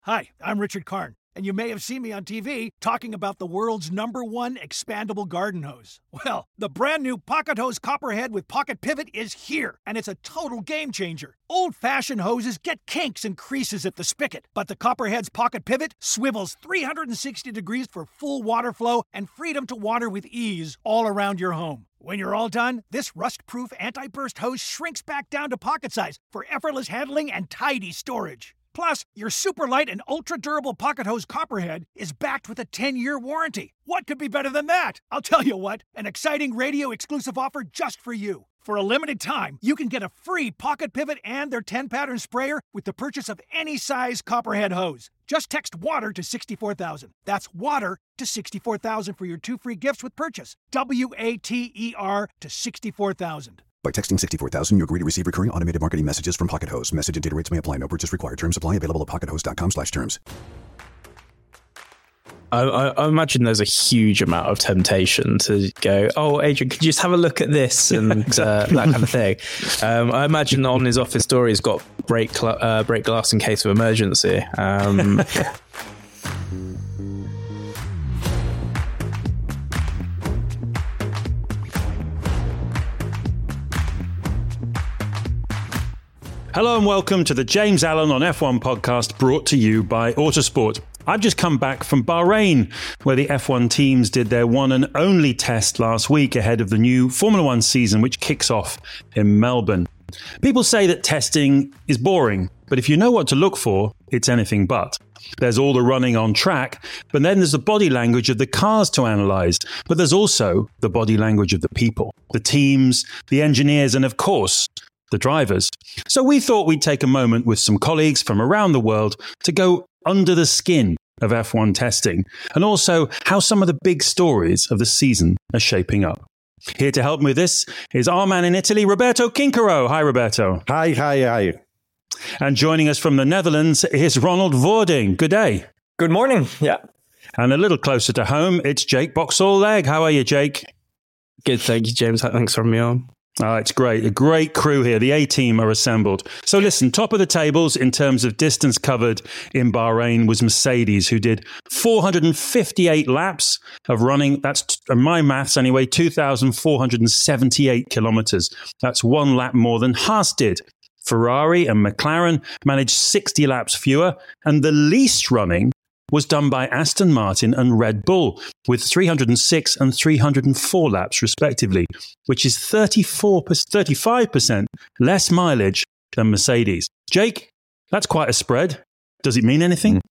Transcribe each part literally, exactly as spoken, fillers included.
Hi, I'm Richard Karn, and you may have seen me on T V talking about the world's number one expandable garden hose. Well, the brand new Pocket Hose Copperhead with Pocket Pivot is here, and it's a total game changer. Old-fashioned hoses get kinks and creases at the spigot, but the Copperhead's Pocket Pivot swivels three hundred sixty degrees for full water flow and freedom to water with ease all around your home. When you're all done, this rust-proof anti-burst hose shrinks back down to pocket size for effortless handling and tidy storage. Plus, your super light and ultra-durable Pocket Hose Copperhead is backed with a ten-year warranty. What could be better than that? I'll tell you what, an exciting radio-exclusive offer just for you. For a limited time, you can get a free Pocket Pivot and their ten-pattern sprayer with the purchase of any size Copperhead hose. Just text WATER to sixty-four thousand. That's WATER to sixty-four thousand for your two free gifts with purchase. W A T E R to sixty-four thousand. By texting sixty-four thousand, you agree to receive recurring automated marketing messages from Pocket Hose. Message and data rates may apply. No purchase required. Terms apply. Available at pockethose.com slash terms. I, I, I imagine there's a huge amount of temptation to go, oh, Adrian, could you just have a look at this and exactly. uh, that kind of thing. Um, I imagine on his office door, he's got break, cl- uh, break glass in case of emergency. Um Hello and welcome to the James Allen on F one podcast, brought to you by Autosport. I've just come back from Bahrain, where the F one teams did their one and only test last week ahead of the new Formula One season, which kicks off in Melbourne. People say that testing is boring, but if you know what to look for, it's anything but. There's all the running on track, but then there's the body language of the cars to analyse. But there's also the body language of the people, the teams, the engineers, and of course, the drivers. So we thought we'd take a moment with some colleagues from around the world to go under the skin of F one testing and also how some of the big stories of the season are shaping up. Here to help me with this is our man in Italy, Roberto Quincaro. Hi, Roberto. Hi, hi, hi. And joining us from the Netherlands is Ronald Voording. Good day. Good morning. Yeah. And a little closer to home, it's Jake Boxall-Legge. How are you, Jake? Good, thank you, James. Thanks for having me on. Oh, it's great. A great crew here. The A-team are assembled. So listen, top of the tables in terms of distance covered in Bahrain was Mercedes, who did four hundred fifty-eight laps of running. That's, t- my maths anyway, two thousand four hundred seventy-eight kilometers. That's one lap more than Haas did. Ferrari and McLaren managed sixty laps fewer, and the least running was done by Aston Martin and Red Bull with three hundred six and three hundred four laps respectively, which is thirty-four, thirty-five percent less mileage than Mercedes. Jake, that's quite a spread. Does it mean anything?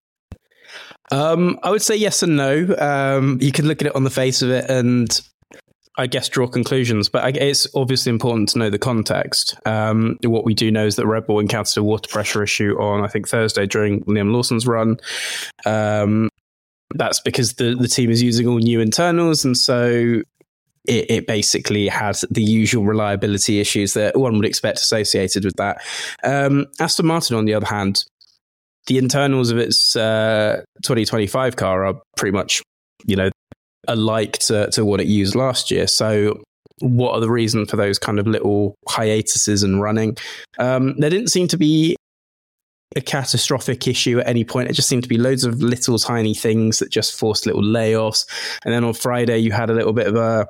Um, I would say yes and no. Um, you can look at it on the face of it and I guess draw conclusions, but I, it's obviously important to know the context. Um, what we do know is that Red Bull encountered a water pressure issue on, I think, Thursday during Liam Lawson's run. Um, that's because the, the team is using all new internals, and so it, it basically had the usual reliability issues that one would expect associated with that. Um, Aston Martin, on the other hand, the internals of its uh, twenty twenty-five car are pretty much, you know, alike to, to what it used last year. So what are the reasons for those kind of little hiatuses in running? Um, there didn't seem to be a catastrophic issue at any point. It just seemed to be loads of little tiny things that just forced little layoffs. And then on Friday, you had a little bit of a,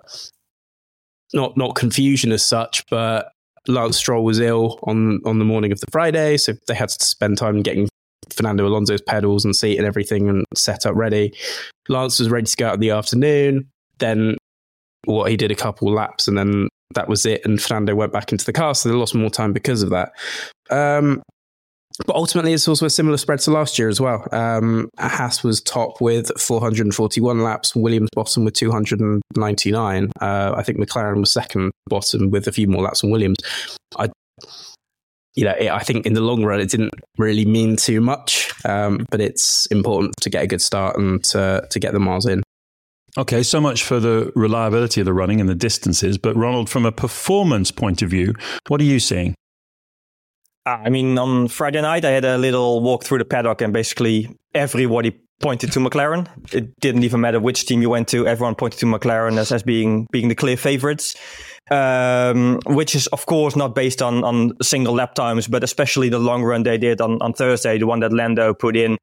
not not confusion as such, but Lance Stroll was ill on, on the morning of the Friday. So they had to spend time getting Fernando Alonso's pedals and seat and everything and set up ready. Lance was ready to go out in the afternoon. Then what he did a couple laps and then that was it. And Fernando went back into the car. So they lost more time because of that. Um, but ultimately, it's also a similar spread to last year as well. Um, Haas was top with four hundred forty-one laps, Williams bottom with two hundred ninety-nine. Uh, I think McLaren was second bottom with a few more laps than Williams. I You know, it, I think in the long run, it didn't really mean too much, um, but it's important to get a good start and to, to get the miles in. Okay, so much for the reliability of the running and the distances. But Ronald, from a performance point of view, what are you seeing? I mean, on Friday night, I had a little walk through the paddock and basically everybody pointed to McLaren. It didn't even matter which team you went to. Everyone pointed to McLaren as, as being being the clear favorites, um, which is, of course, not based on, on single lap times, but especially the long run they did on, on Thursday, the one that Lando put in.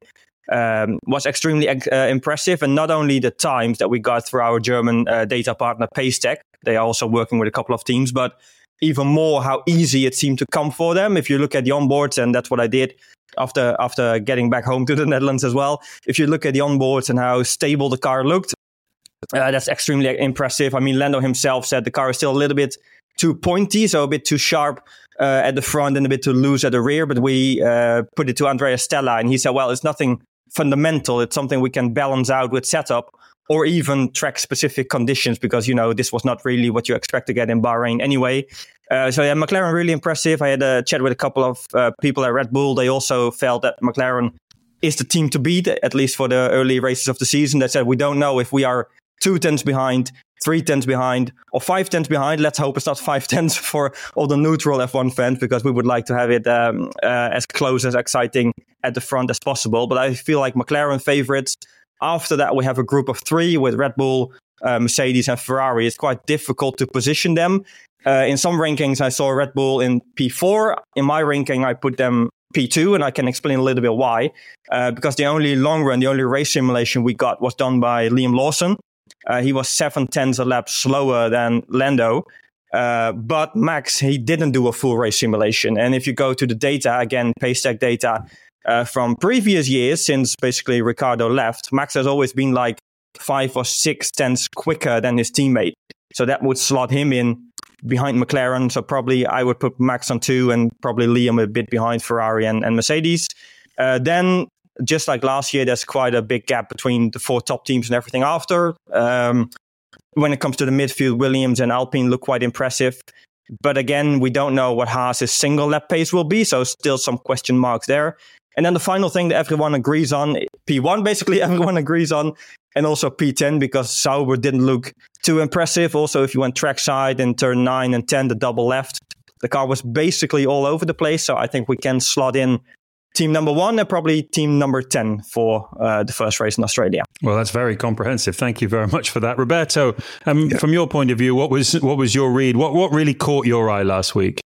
um, was extremely uh, impressive. And not only the times that we got through our German uh, data partner Pacetech, they are also working with a couple of teams, but even more how easy it seemed to come for them. If you look at the onboards, and that's what I did after after getting back home to the Netherlands as well. If you look at the onboards and how stable the car looked, uh, that's extremely impressive. I mean, Lando himself said the car is still a little bit too pointy, so a bit too sharp uh, at the front and a bit too loose at the rear. But we uh, put it to Andrea Stella, and he said, well, it's nothing fundamental. It's something we can balance out with setup or even track-specific conditions, because, you know, this was not really what you expect to get in Bahrain anyway. Uh, so, yeah, McLaren really impressive. I had a chat with a couple of uh, people at Red Bull. They also felt that McLaren is the team to beat, at least for the early races of the season. They said, we don't know if we are two tenths behind, three tenths behind, or five tenths behind. Let's hope it's not five tenths for all the neutral F one fans, because we would like to have it um, uh, as close, as exciting at the front as possible. But I feel like McLaren favorites. After that, we have a group of three with Red Bull, uh, Mercedes and Ferrari. It's quite difficult to position them. Uh, in some rankings, I saw Red Bull in P four. In my ranking, I put them P two, and I can explain a little bit why. Uh, because the only long run, the only race simulation we got was done by Liam Lawson. Uh, he was seven tenths a lap slower than Lando. Uh, but Max, he didn't do a full race simulation. And if you go to the data, again, Pacetech data, Uh, from previous years, since basically Ricciardo left, Max has always been like five or six tenths quicker than his teammate. So that would slot him in behind McLaren. So probably I would put Max on two and probably Liam a bit behind Ferrari and, and Mercedes. Uh, then, just like last year, there's quite a big gap between the four top teams and everything after. Um, when it comes to the midfield, Williams and Alpine look quite impressive. But again, we don't know what Haas's single lap pace will be. So still some question marks there. And then the final thing that everyone agrees on, P one basically everyone agrees on, and also P ten, because Sauber didn't look too impressive. Also, if you went trackside in turn nine and ten, the double left, the car was basically all over the place. So I think we can slot in team number one and probably team number ten for uh, the first race in Australia. Well, that's very comprehensive. Thank you very much for that. Roberto, um, yeah. From your point of view, what was what was your read? What what really caught your eye last week?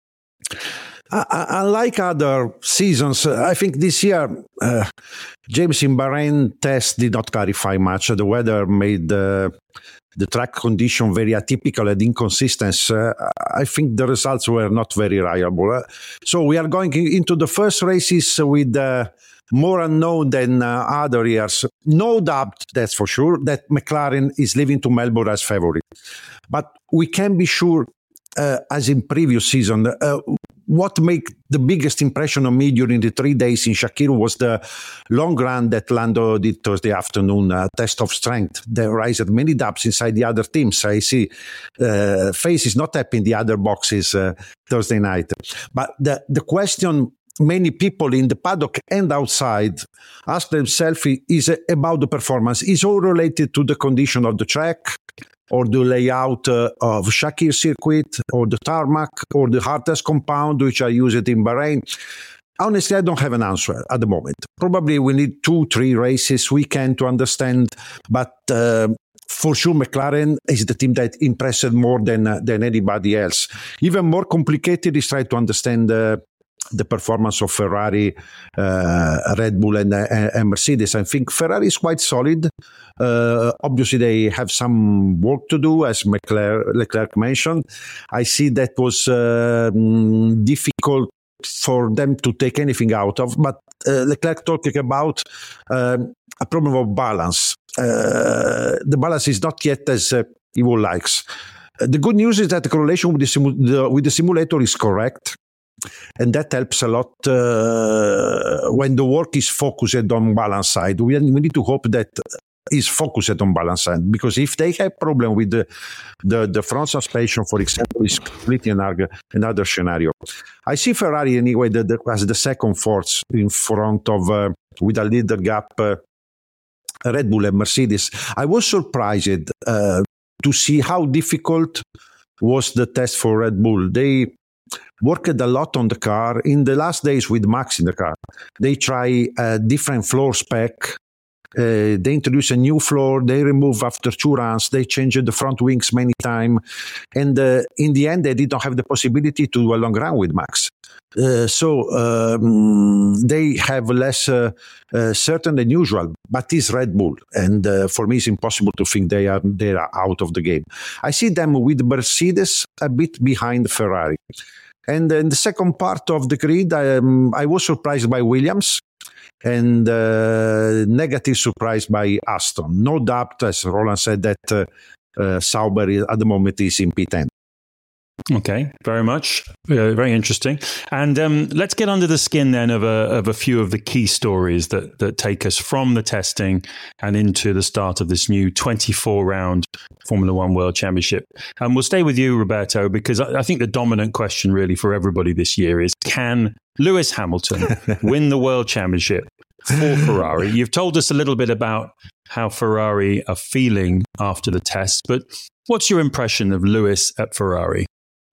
Unlike other seasons, I think this year, uh, James, in Bahrain test did not clarify much. The weather made uh, the track condition very atypical and inconsistent. Uh, I think the results were not very reliable. Uh, so we are going into the first races with uh, more unknown than uh, other years. No doubt, that's for sure, that McLaren is leaving to Melbourne as favorite. But we can be sure, uh, as in previous season, uh, what made the biggest impression on me during the three days in Shakir was the long run that Lando did Thursday afternoon, a test of strength. They raised many dubs inside the other teams. I see uh, Face is not happy in the other boxes uh, Thursday night. But the, the question many people in the paddock and outside ask themselves is about the performance. Is all related to the condition of the track, or the layout uh, of Shakir circuit, or the tarmac, or the hardest compound, which I use it in Bahrain? Honestly, I don't have an answer at the moment. Probably we need two, three races, weekend to understand. But uh, for sure, McLaren is the team that impressed more than uh, than anybody else. Even more complicated is try to understand uh, the performance of Ferrari, uh, Red Bull, and, uh, and Mercedes. I think Ferrari is quite solid. Uh, obviously, they have some work to do, as Leclerc, Leclerc mentioned. I see that was uh, difficult for them to take anything out of. But uh, Leclerc talking about uh, a problem of balance. Uh, the balance is not yet as uh, he would likes. Uh, the good news is that the correlation with the, simu- the, with the simulator is correct. And that helps a lot uh, when the work is focused on balance side. We, we need to hope that is focused on balance side, because if they have problem with the the, the front suspension, for example, is completely another, another scenario. I see Ferrari anyway the, the, as the second force in front of, uh, with a little gap, uh, Red Bull and Mercedes. I was surprised uh, to see how difficult was the test for Red Bull. They worked a lot on the car. In the last days with Max in the car, they try a different floor spec Uh, they introduce a new floor. They remove after two runs. They change the front wings many times. And uh, in the end, they did not have the possibility to do a long run with Max. Uh, so um, they have less uh, uh, certain than usual, but it's Red Bull, and uh, for me it's impossible to think they are they are out of the game. I see them with Mercedes a bit behind Ferrari, and in the second part of the grid, I, um, I was surprised by Williams, and uh, negative surprise by Aston. No doubt, as Roland said, that uh, uh, Sauber is, at the moment is in P ten. Okay, very much. Uh, very interesting. And um, let's get under the skin then of a of a few of the key stories that, that take us from the testing and into the start of this new twenty-four round Formula One World Championship. And we'll stay with you, Roberto, because I, I think the dominant question really for everybody this year is, can Lewis Hamilton win the World Championship for Ferrari? You've told us a little bit about how Ferrari are feeling after the test, but what's your impression of Lewis at Ferrari?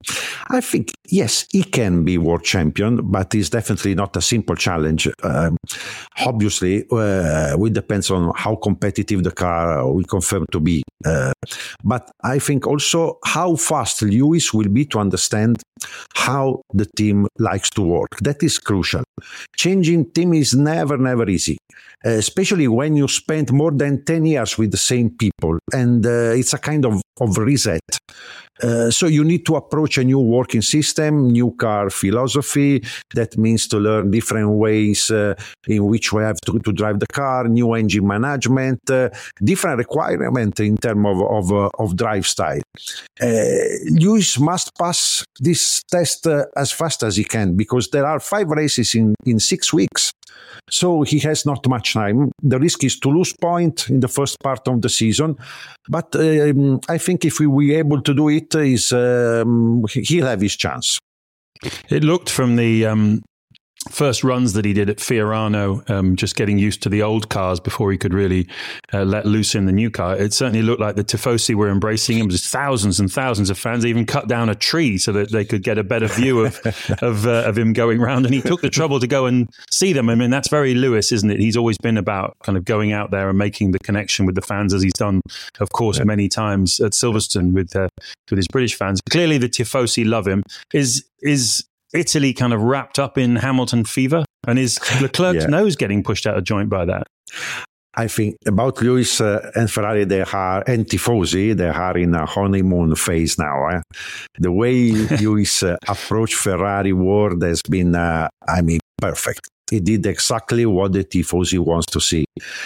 I think, yes, he can be world champion, but it's definitely not a simple challenge. Um, obviously, uh, it depends on how competitive the car will confirm to be. Uh, but I think also how fast Lewis will be to understand how the team likes to work. That is crucial. Changing team is never, never easy, uh, especially when you spend more than ten years with the same people, and uh, it's a kind of, of reset. Uh, so you need to approach a new working system, new car philosophy. That means to learn different ways uh, in which we have to, to drive the car, new engine management, uh, different requirements in terms of of, uh, of drive style. Uh, Lewis must pass this test uh, as fast as he can, because there are five races in, in six weeks. So he has not much time. The risk is to lose point in the first part of the season. But um, I think if we were able to do it, is um, he'll have his chance. It looked from the um, first runs that he did at Fiorano, um, just getting used to the old cars before he could really uh, let loose in the new car. It certainly looked like the Tifosi were embracing him. There's thousands and thousands of fans. They even cut down a tree so that they could get a better view of of, uh, of him going round. And he took the trouble to go and see them. I mean, that's very Lewis, isn't it? He's always been about kind of going out there and making the connection with the fans, as he's done, of course, many times at Silverstone with uh, with his British fans. Clearly, the Tifosi love him. Is is Italy kind of wrapped up in Hamilton fever? And is Leclerc's yeah. nose getting pushed out of joint by that? I think about Lewis uh, and Ferrari, they are, and Tifosi, they are in a honeymoon phase now. Eh? The way Lewis uh, approached Ferrari world has been, uh, I mean, perfect. He did exactly what the Tifosi wants to see.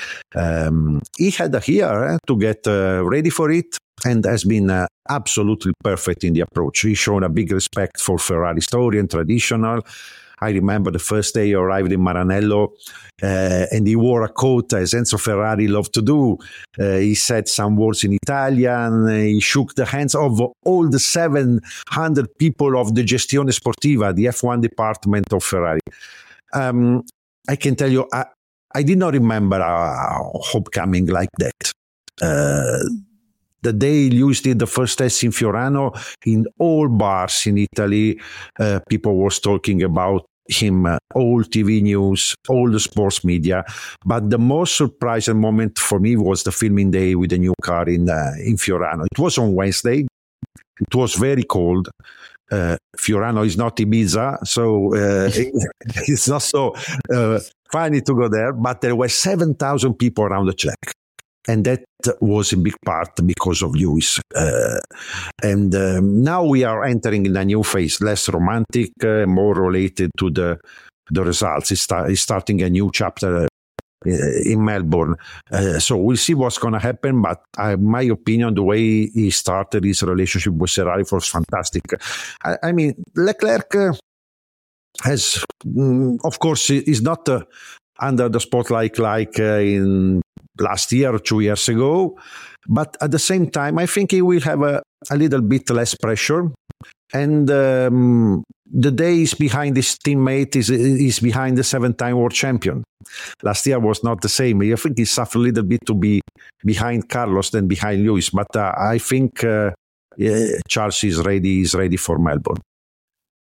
Um, he had a year eh, to get uh, ready for it, and has been uh, absolutely perfect in the approach. He's shown a big respect for Ferrari story and traditional. I remember the first day he arrived in Maranello, uh, and he wore a coat, as Enzo Ferrari loved to do. Uh, he said some words in Italian. He shook the hands of all the seven hundred people of the Gestione Sportiva, the F one department of Ferrari. Um, I can tell you, I, I did not remember a homecoming like that. Uh, The day Lewis did the first test in Fiorano, in all bars in Italy, uh, people were talking about him, uh, all T V news, all the sports media. But the most surprising moment for me was the filming day with the new car in uh, in Fiorano. It was on Wednesday. It was very cold. Uh, Fiorano is not Ibiza, so uh, it's not so uh, funny to go there. But there were seven thousand people around the track. And that was in big part because of Lewis. Uh, and um, now we are entering in a new phase, less romantic, uh, more related to the the results. It's, start, it's starting a new chapter uh, in Melbourne. Uh, so we'll see what's going to happen. But uh, my opinion, the way he started his relationship with Ferrari was fantastic. I, I mean, Leclerc uh, has, mm, of course, is not uh, under the spotlight like uh, in last year or two years ago. But at the same time, I think he will have a, a little bit less pressure. And um, the days behind his teammate is, is behind the seven-time world champion. Last year was not the same. I think he suffered a little bit to be behind Carlos than behind Lewis. But uh, I think uh, yeah, Charles is ready, is ready for Melbourne.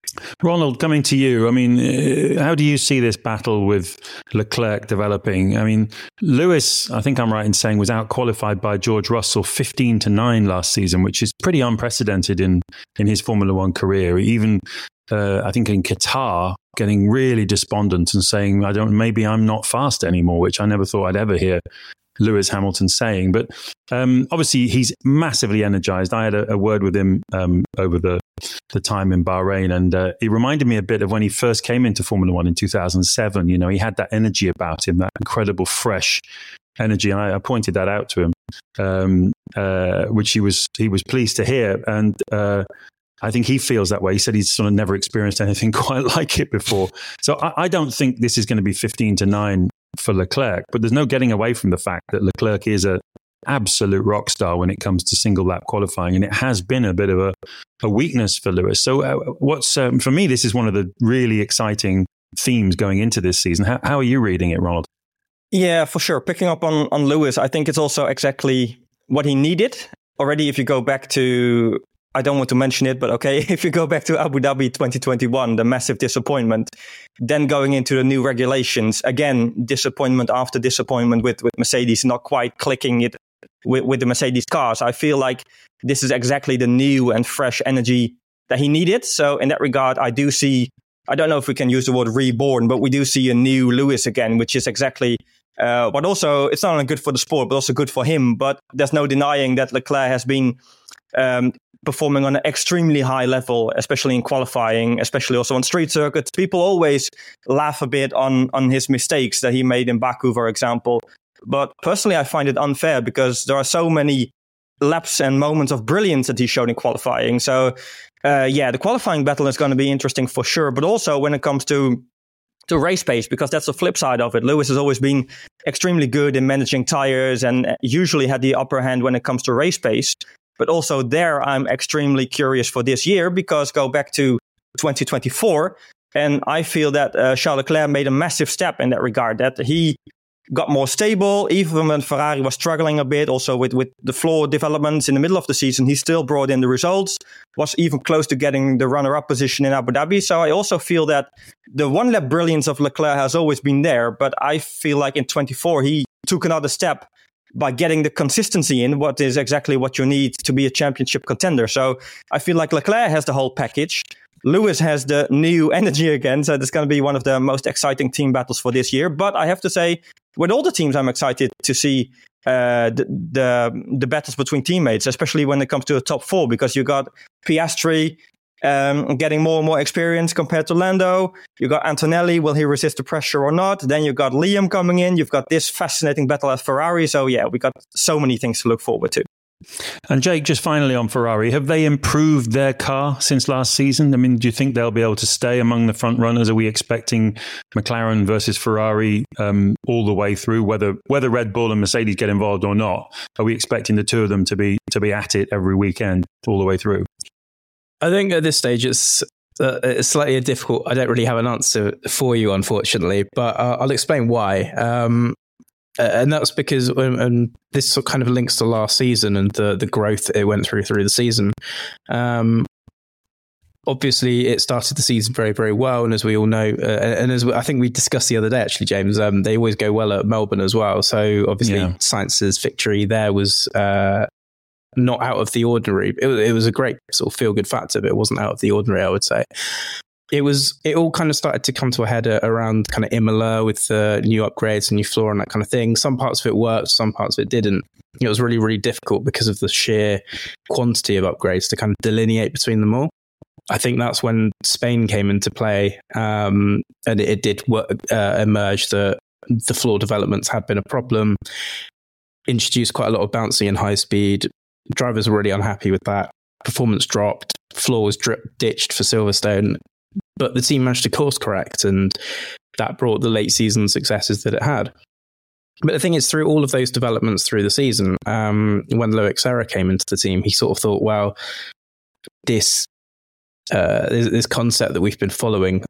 Ronald, coming to you, I mean, uh, how do you see this battle with Leclerc developing? I mean, Lewis, I think I'm right in saying, was out-qualified by George Russell fifteen to nine last season, which is pretty unprecedented in, in his Formula One career. Even, uh, I think in Qatar, getting really despondent and saying, I don't, maybe I'm not fast anymore, which I never thought I'd ever hear Lewis Hamilton saying. But um, obviously, he's massively energized. I had a, a word with him um, over the the time in Bahrain, and uh, he reminded me a bit of when he first came into Formula One in two thousand seven. You know, he had that energy about him, that incredible fresh energy, and I, I pointed that out to him, um, uh, which he was he was pleased to hear. And uh, I think he feels that way. He said he's sort of never experienced anything quite like it before. So I, I don't think this is going to be fifteen to nine for Leclerc, but there's no getting away from the fact that Leclerc is a absolute rock star when it comes to single lap qualifying, and it has been a bit of a, a weakness for Lewis. So uh, what's um, for me, this is one of the really exciting themes going into this season. How, how are you reading it, Ronald? Yeah, for sure. Picking up on, on Lewis, I think it's also exactly what he needed already. If you go back to, I don't want to mention it, but okay, if you go back to Abu Dhabi twenty twenty-one, the massive disappointment, then going into the new regulations, again, disappointment after disappointment with, with Mercedes not quite clicking it with, with the Mercedes cars. I feel like this is exactly the new and fresh energy that he needed. So in that regard, I do see, I don't know if we can use the word reborn, but we do see a new Lewis again, which is exactly uh, but also it's not only good for the sport, but also good for him. But there's no denying that Leclerc has been um, performing on an extremely high level, especially in qualifying, especially also on street circuits. People always laugh a bit on, on his mistakes that he made in Baku, for example. But personally, I find it unfair because there are so many laps and moments of brilliance that he showed in qualifying. So, uh, yeah, the qualifying battle is going to be interesting for sure. But also when it comes to to race pace, because that's the flip side of it. Lewis has always been extremely good in managing tires and usually had the upper hand when it comes to race pace. But also there, I'm extremely curious for this year because go back to twenty twenty-four, and I feel that uh, Charles Leclerc made a massive step in that regard, that he got more stable, even when Ferrari was struggling a bit, also with, with the floor developments in the middle of the season. He still brought in the results, was even close to getting the runner-up position in Abu Dhabi. So I also feel that the one-lap brilliance of Leclerc has always been there, but I feel like in twenty-four, he took another step by getting the consistency in, what is exactly what you need to be a championship contender. So I feel like Leclerc has the whole package. Lewis has the new energy again, so it's going to be one of the most exciting team battles for this year. But I have to say, with all the teams, I'm excited to see uh, the, the the battles between teammates, especially when it comes to the top four, because you got Piastri um, getting more and more experience compared to Lando. You got Antonelli, will he resist the pressure or not? Then you got Liam coming in. You've got this fascinating battle at Ferrari. So yeah, we got so many things to look forward to. And Jake, just finally on Ferrari, have they improved their car since last season? I mean, do you think they'll be able to stay among the front runners? Are we expecting McLaren versus Ferrari um, all the way through, whether whether Red Bull and Mercedes get involved or not? Are we expecting the two of them to be to be at it every weekend all the way through? I think at this stage it's uh, it's slightly difficult. I don't really have an answer for you, unfortunately, but uh, I'll explain why. Um, Uh, and that's because um, and this kind of links to last season and the, the growth it went through through the season. Um, obviously, it started the season very, very well. And as we all know, uh, and as we, I think we discussed the other day, actually, James, um, they always go well at Melbourne as well. So obviously, yeah. Sainz's victory there was uh, not out of the ordinary. It, it was a great sort of feel-good factor, but it wasn't out of the ordinary, I would say. It was. It all kind of started to come to a head around kind of Imola with the new upgrades and new floor and that kind of thing. Some parts of it worked, some parts of it didn't. It was really, really difficult because of the sheer quantity of upgrades to kind of delineate between them all. I think that's when Spain came into play, um, and it, it did work, uh, emerge that the floor developments had been a problem. Introduced quite a lot of bouncing and high speed. Drivers were really unhappy with that. Performance dropped. Floor was drip, ditched for Silverstone. But the team managed to course correct, and that brought the late season successes that it had. But the thing is, through all of those developments through the season, um, when Loic Serra came into the team, he sort of thought, well, this, uh, this this concept that we've been following,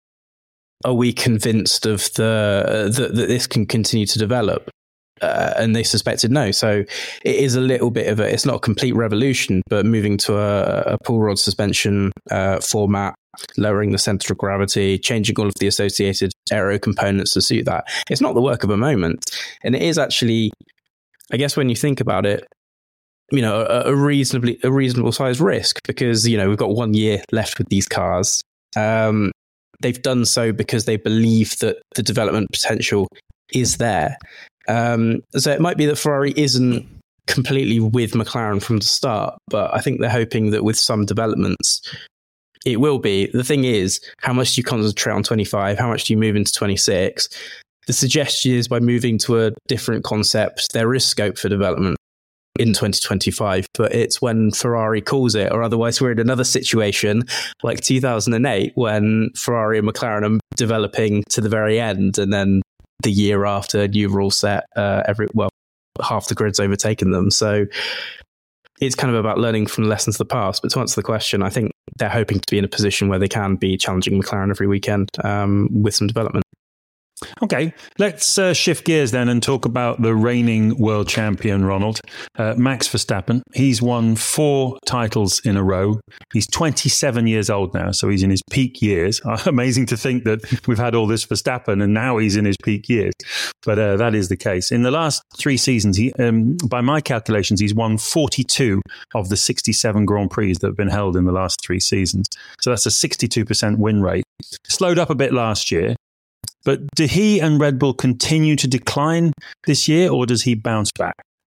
are we convinced of the uh, that, that this can continue to develop? Uh, and they suspected no. So it is a little bit of a, it's not a complete revolution, but moving to a, a pull rod suspension uh, format, lowering the center of gravity, changing all of the associated aero components to suit that. It's not the work of a moment. And it is actually, I guess when you think about it, you know, a, a reasonably a reasonable sized risk, because, you know, we've got one year left with these cars. Um, they've done so because they believe that the development potential is there. Um, so it might be that Ferrari isn't completely with McLaren from the start, but I think they're hoping that with some developments, it will be. The thing is, how much do you concentrate on twenty-five? How much do you move into twenty-six? The suggestion is by moving to a different concept, there is scope for development in twenty twenty-five, but it's when Ferrari calls it, or otherwise we're in another situation like two thousand eight when Ferrari and McLaren are developing to the very end, and then the year after, new rule set, uh, every well, half the grid's overtaken them. So it's kind of about learning from the lessons of the past. But to answer the question, I think they're hoping to be in a position where they can be challenging McLaren every weekend um, with some development. Okay, let's uh, shift gears then and talk about the reigning world champion, Ronald. Uh, Max Verstappen. He's won four titles in a row. He's twenty-seven years old now, so he's in his peak years. Amazing to think that we've had all this Verstappen and now he's in his peak years. But uh, that is the case. In the last three seasons, he, um, by my calculations, he's won forty-two of the sixty-seven Grand Prix that have been held in the last three seasons. So that's a sixty-two percent win rate. Slowed up a bit last year. But do he and Red Bull continue to decline this year, or does he bounce back?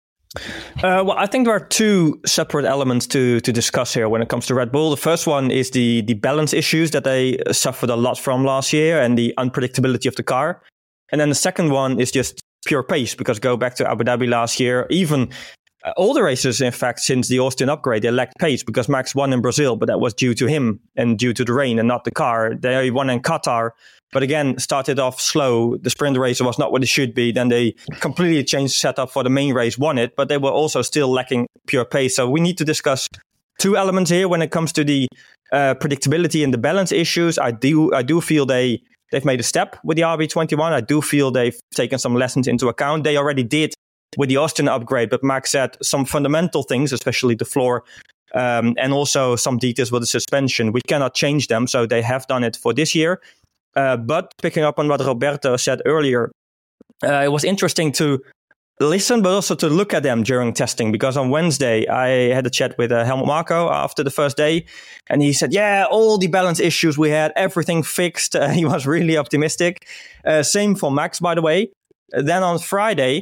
Uh, well, I think there are two separate elements to, to discuss here when it comes to Red Bull. The first one is the, the balance issues that they suffered a lot from last year and the unpredictability of the car. And then the second one is just pure pace, because go back to Abu Dhabi last year, even uh, all the races, in fact, since the Austin upgrade, they lacked pace because Max won in Brazil, but that was due to him and due to the rain and not the car. They won in Qatar. But again, started off slow. The sprint race was not what it should be. Then they completely changed the setup for the main race, won it, but they were also still lacking pure pace. So we need to discuss two elements here when it comes to the uh, predictability and the balance issues. I do I do feel they, they've made a step with the R B twenty-one. I do feel they've taken some lessons into account. They already did with the Austin upgrade, but Max said some fundamental things, especially the floor, um, and also some details with the suspension. We cannot change them, so they have done it for this year. Uh, but picking up on what Roberto said earlier, uh, it was interesting to listen, but also to look at them during testing. Because on Wednesday, I had a chat with uh, Helmut Marko after the first day. And he said, yeah, all the balance issues we had, everything fixed. Uh, he was really optimistic. Uh, same for Max, by the way. Uh, then on Friday,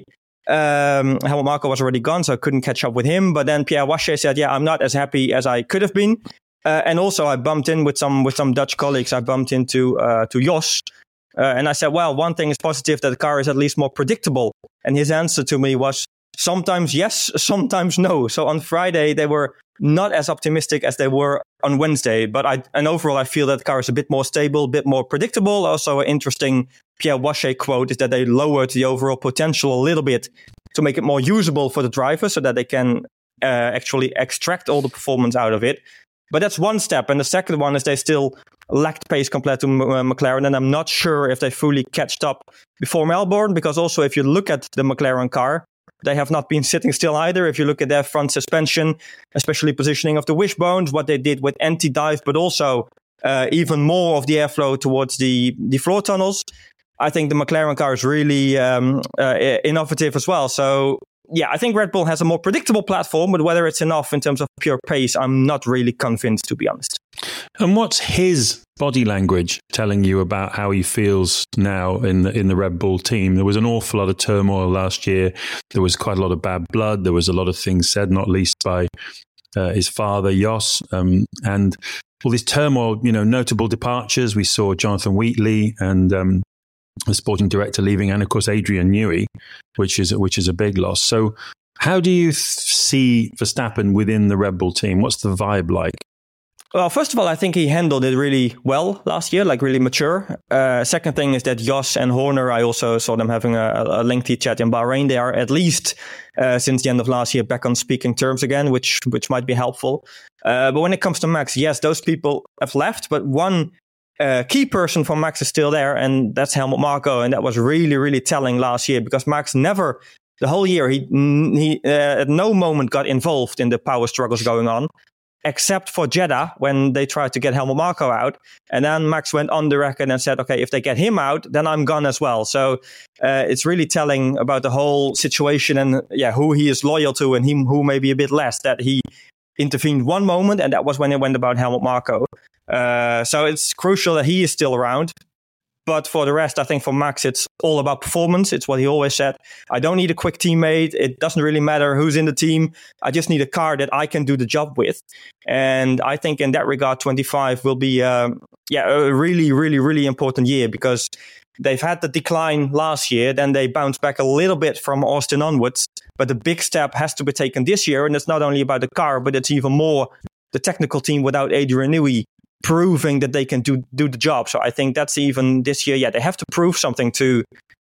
um, Helmut Marko was already gone, so I couldn't catch up with him. But then Pierre Wache said, yeah, I'm not as happy as I could have been. Uh, and also, I bumped in with some with some Dutch colleagues. I bumped into uh, to Jos, uh, and I said, "Well, one thing is positive, that the car is at least more predictable." And his answer to me was, "Sometimes yes, sometimes no." So on Friday, they were not as optimistic as they were on Wednesday. But I, and overall, I feel that the car is a bit more stable, a bit more predictable. Also, an interesting Pierre Wache quote is that they lowered the overall potential a little bit to make it more usable for the driver, so that they can uh, actually extract all the performance out of it. But that's one step. And the second one is they still lacked pace compared to uh, McLaren. And I'm not sure if they fully catched up before Melbourne, because also if you look at the McLaren car, they have not been sitting still either. If you look at their front suspension, especially positioning of the wishbones, what they did with anti-dive, but also uh, even more of the airflow towards the, the floor tunnels. I think the McLaren car is really um, uh, innovative as well. So yeah, I think Red Bull has a more predictable platform, but whether it's enough in terms of pure pace, I'm not really convinced, to be honest. And what's his body language telling you about how he feels now in the, in the Red Bull team? There was an awful lot of turmoil last year. There was quite a lot of bad blood. There was a lot of things said, not least by uh, his father, Jos. Um, and all this turmoil, you know, notable departures. We saw Jonathan Wheatley and um, the sporting director leaving, and of course Adrian Newey, which is which is a big loss. So, how do you th- see Verstappen within the Red Bull team? What's the vibe like? Well, first of all, I think he handled it really well last year, like really mature. Uh, second thing is that Jos and Horner, I also saw them having a, a lengthy chat in Bahrain. They are at least uh, since the end of last year back on speaking terms again, which which might be helpful. Uh, but when it comes to Max, yes, those people have left, but one Uh, key person for Max is still there, and that's Helmut Marko. And that was really, really telling last year, because Max never, the whole year, he he uh, at no moment got involved in the power struggles going on. except for Jeddah when they tried to get Helmut Marko out. And then Max went on the record and said, okay, if they get him out, then I'm gone as well. So uh, it's really telling about the whole situation and yeah, who he is loyal to and him who maybe a bit less, that he intervened one moment, and that was when it went about Helmut Marko. Uh, so it's crucial that he is still around. But for the rest, I think for Max, it's all about performance. It's what he always said. I don't need a quick teammate. It doesn't really matter who's in the team. I just need a car that I can do the job with. And I think in that regard, twenty-five will be um, yeah, a really, really, really important year, because they've had the decline last year. Then they bounced back a little bit from Austin onwards. But the big step has to be taken this year. And it's not only about the car, but it's even more the technical team without Adrian Newey proving that they can do do the job. So I think that's even this year. Yeah, they have to prove something to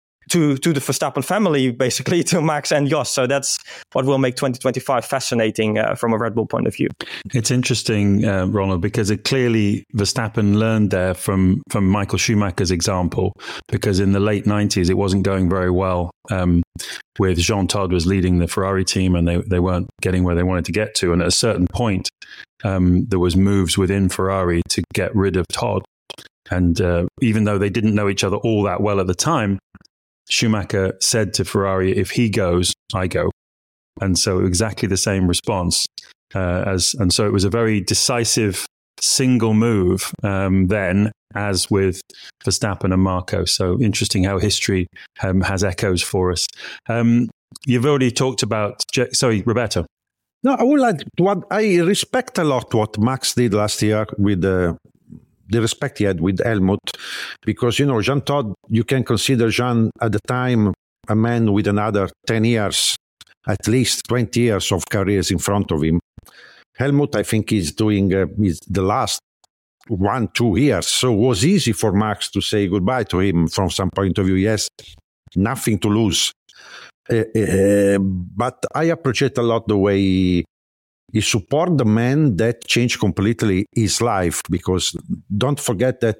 to to the Verstappen family, basically, to Max and Jos. So that's what will make twenty twenty-five fascinating uh, from a Red Bull point of view. It's interesting, uh, Ronald, because it clearly Verstappen learned there from from Michael Schumacher's example, because in the late nineties it wasn't going very well um, with Jean Todt was leading the Ferrari team, and they they weren't getting where they wanted to get to. And at a certain point, um, there was moves within Ferrari to get rid of Todt. And uh, even though they didn't know each other all that well at the time, Schumacher said to Ferrari, if he goes, I go. And so exactly the same response. Uh, as And so it was a very decisive single move um, then, as with Verstappen and Marko. So interesting how history um, has echoes for us. Um, you've already talked about, sorry, Roberto. No, I would like to add, I respect a lot what Max did last year with the, the respect he had with Helmut, because, you know, Jean Todt, you can consider Jean at the time a man with another ten years, at least twenty years of careers in front of him. Helmut, I think, is doing uh, is the last one, two years. So it was easy for Max to say goodbye to him from some point of view. Yes, nothing to lose. Uh, uh, but I appreciate a lot the way he, he support the man that changed completely his life, because don't forget that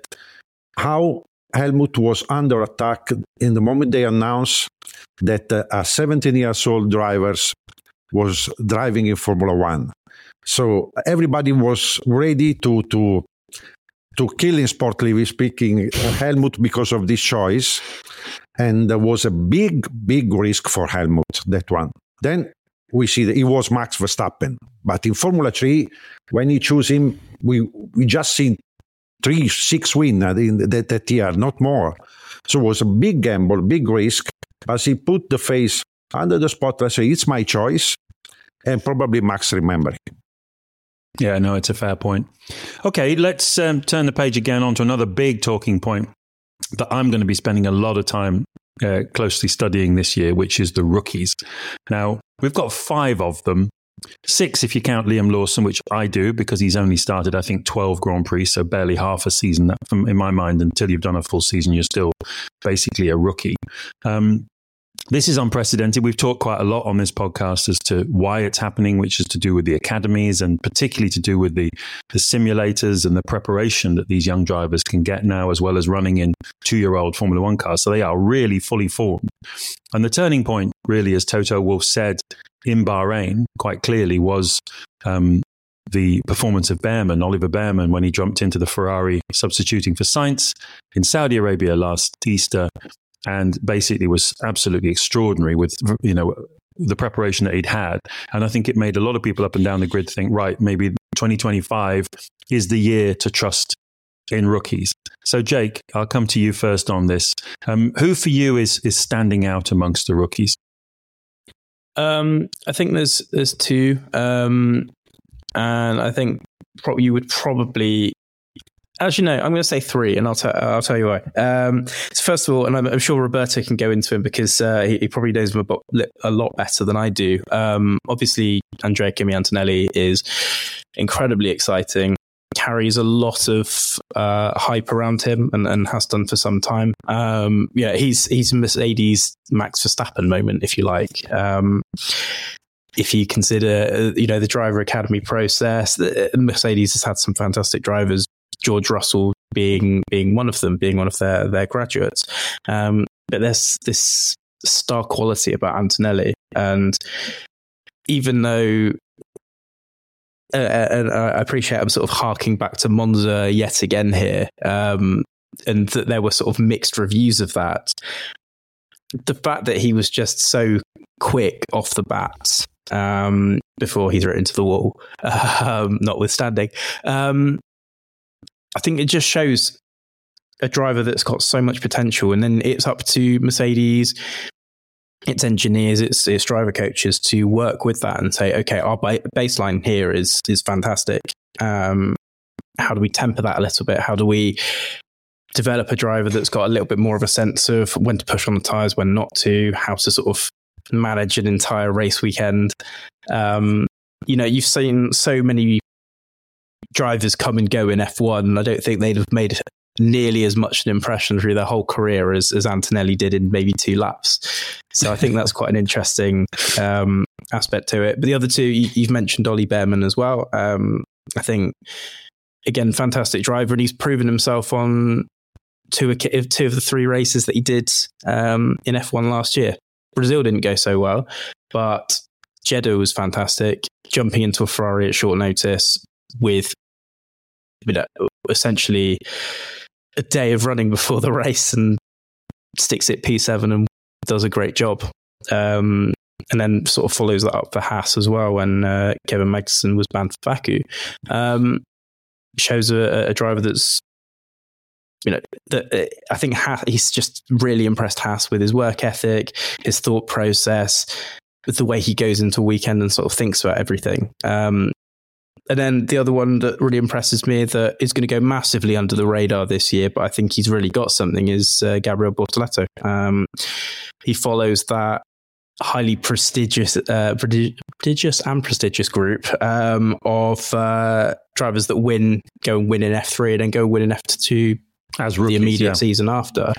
how Helmut was under attack in the moment they announced that uh, a seventeen years old driver was driving in Formula One. So everybody was ready to to to kill, in sportly speaking, Helmut because of this choice. And there was a big, big risk for Helmut, that one. Then we see that it was Max Verstappen. But in Formula three, when he chose him, we we just seen three, six wins in that, that year, not more. So it was a big gamble, big risk. As he put the face under the spotlight, say, it's my choice. And probably Max remembered him. Yeah, no, it's a fair point. Okay, let's um, turn the page again onto another big talking point that I'm going to be spending a lot of time uh, closely studying this year, which is the rookies. Now, we've got five of them, six if you count Liam Lawson, which I do because he's only started, I think, twelve Grand Prix, so barely half a season. That, from, in my mind, until you've done a full season, you're still basically a rookie. Um, This is unprecedented. We've talked quite a lot on this podcast as to why it's happening, which is to do with the academies and particularly to do with the, the simulators and the preparation that these young drivers can get now, as well as running in two-year-old Formula One cars. So they are really fully formed. And the turning point, really, as Toto Wolff said in Bahrain quite clearly, was um, the performance of Behrman, Oliver Behrman, when he jumped into the Ferrari substituting for Sainz in Saudi Arabia last Easter. And basically was absolutely extraordinary with, you know, the preparation that he'd had. And I think it made a lot of people up and down the grid think, right, maybe twenty twenty-five is the year to trust in rookies. So, Jake, I'll come to you first on this. Um, who for you is is standing out amongst the rookies? Um, I think there's there's two. Um, and I think pro- you would probably... Actually, no, I'm going to say three, and I'll, t- I'll tell you why. Um, so first of all, and I'm, I'm sure Roberto can go into him because uh, he, he probably knows him a, a lot better than I do. Um, obviously, Andrea Kimi Antonelli is incredibly exciting, carries a lot of uh, hype around him and, and has done for some time. Um, yeah, he's he's Mercedes Max Verstappen moment, if you like. Um, if you consider, you know, the driver academy process, Mercedes has had some fantastic drivers. George Russell being being one of them, being one of their their graduates. Um, but there's this star quality about Antonelli, and even though uh, and I appreciate I'm sort of harking back to Monza yet again here, um, and that there were sort of mixed reviews of that. The fact that he was just so quick off the bat um, before he threw it into the wall, um, notwithstanding, um, I think it just shows a driver that's got so much potential, and then it's up to Mercedes, its engineers, its, its driver coaches to work with that and say, okay, our ba- baseline here is is fantastic. Um, how do we temper that a little bit? How do we develop a driver that's got a little bit more of a sense of when to push on the tyres, when not to, how to sort of manage an entire race weekend? Um, you know, you've seen so many drivers come and go in F one, and I don't think they'd have made nearly as much an impression through their whole career as, as Antonelli did in maybe two laps. So I think that's quite an interesting um, aspect to it. But the other two, you, you've mentioned Ollie Behrman as well. Um, I think, again, fantastic driver, and he's proven himself on two of, two of the three races that he did um, in F one last year. Brazil didn't go so well, but Jeddah was fantastic, jumping into a Ferrari at short notice with, you know, essentially a day of running before the race, and sticks it P seven and does a great job. Um, and then sort of follows that up for Haas as well when uh, Kevin Magnussen was banned for Baku. Um, shows a, a driver that's, you know, that uh, I think Haas, he's just really impressed Haas with his work ethic, his thought process, with the way he goes into a weekend and sort of thinks about everything. Um, And then the other one that really impresses me that is going to go massively under the radar this year, but I think he's really got something, is uh, Gabriel Bortoleto. Um, he follows that highly prestigious, uh, prestigious and prestigious group um, of uh, drivers that win, go and win in F three and then go and win in F two as rookies, the immediate yeah. season after.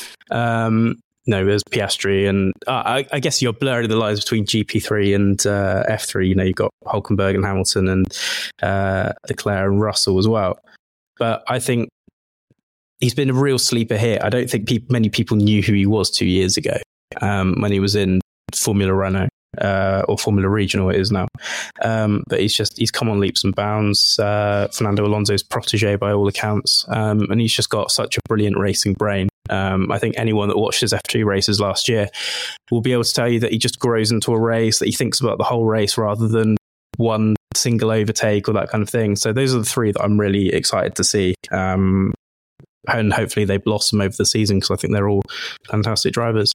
Um, No, there's Piastri, and uh, I, I guess you're blurring the lines between G P three and uh, F three. You know, you've got Hülkenberg and Hamilton and uh, Leclerc and Russell as well. But I think he's been a real sleeper here. I don't think pe- many people knew who he was two years ago um, when he was in Formula Renault uh, or Formula Regional, it is now. Um, but he's just he's come on leaps and bounds. Uh, Fernando Alonso's protege by all accounts, um, and he's just got such a brilliant racing brain. Um, I think anyone that watched his F two races last year will be able to tell you that he just grows into a race, that he thinks about the whole race rather than one single overtake or that kind of thing. So those are the three that I'm really excited to see. Um, and hopefully they blossom over the season, because I think they're all fantastic drivers.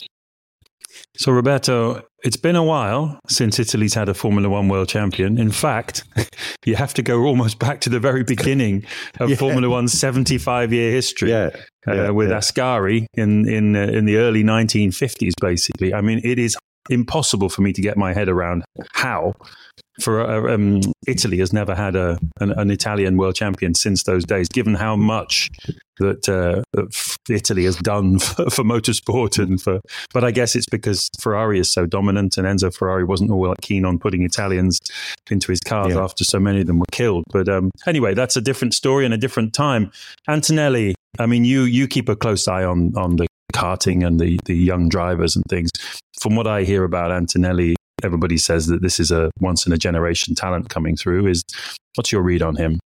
So, Roberto, it's been a while since Italy's had a Formula One world champion. In fact, you have to go almost back to the very beginning of yeah. Formula One's seventy-five-year history yeah. Yeah, uh, with yeah. Ascari in in uh, in the early nineteen fifties, basically. I mean, it is impossible for me to get my head around how for uh, um, Italy has never had a an, an Italian world champion since those days, given how much that, uh, that Italy has done for, for motorsport and for. But I guess it's because Ferrari is so dominant, and Enzo Ferrari wasn't all that keen on putting Italians into his cars yeah. after so many of them were killed. But um, anyway, that's a different story and a different time. Antonelli, I mean, you you keep a close eye on on the karting and the the young drivers and things. From what I hear about Antonelli, everybody says that this is a once in a generation talent coming through. Is what's your read on him?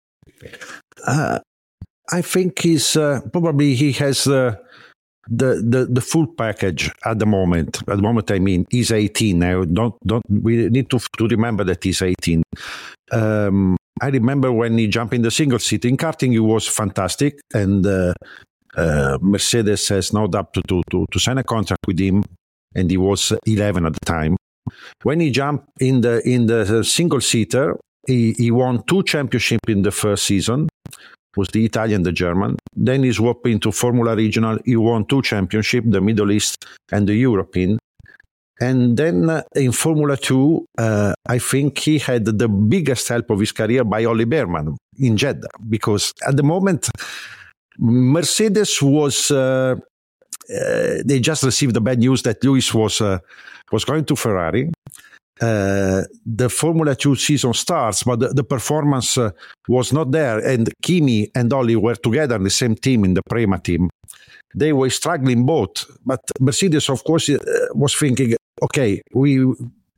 Uh, I think he's uh, probably he has uh, the the the full package at the moment. At the moment, I mean, he's eighteen now. Don't don't we need to to remember that he's eighteen. Um, I remember when he jumped in the single seat in karting, he was fantastic, and uh, uh, Mercedes has now up to, to to to sign a contract with him, and he was eleven at the time. When he jumped in the in the single seater, he, he won two championships in the first season. Was the Italian, the German. Then he swapped into Formula Regional. He won two championships, the Middle East and the European. And then uh, in Formula Two, uh, I think he had the biggest help of his career by Ollie Behrman in Jeddah, because at the moment Mercedes was. Uh, Uh, they just received the bad news that Lewis was uh, was going to Ferrari. Uh, the Formula Two season starts, but the, the performance uh, was not there. And Kimi and Ollie were together in the same team, in the Prema team. They were struggling both. But Mercedes, of course, uh, was thinking, okay, we